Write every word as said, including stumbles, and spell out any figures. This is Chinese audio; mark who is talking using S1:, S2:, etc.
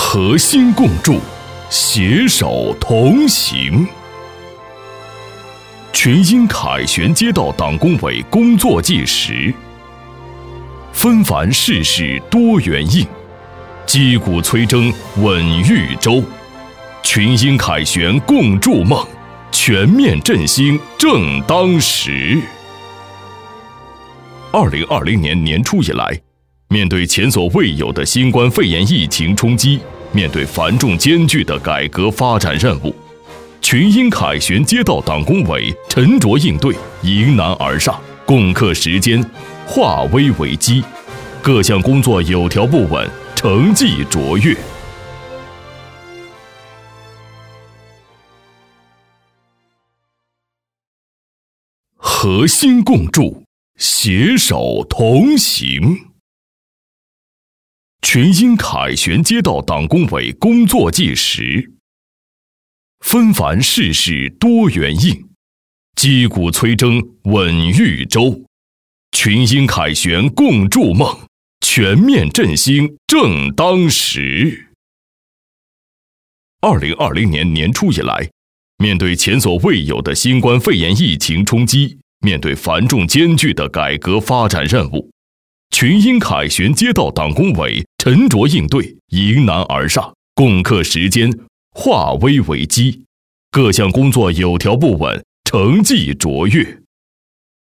S1: 核心共筑，携手同行。群英凯旋街道党工委工作纪实。纷繁世事多元应，击鼓催征稳豫州。群英凯旋共筑梦，全面振兴正当时。二零二零年年初以来，面对前所未有的新冠肺炎疫情冲击，面对繁重艰巨的改革发展任务，群英凯旋街道党工委沉着应对，迎难而上，攻克时艰，化危为机，各项工作有条不紊，成绩卓越。核心共筑，携手同行。群英凯旋街道党工委工作纪实。纷繁世事多元应，击鼓催征稳豫州。群英凯旋共筑梦，全面振兴正当时。二零二零年年初以来，面对前所未有的新冠肺炎疫情冲击，面对繁重艰巨的改革发展任务，群英凯旋街道党工委沉着应对，迎难而上，攻克时艰，化危为机，各项工作有条不紊，成绩卓越。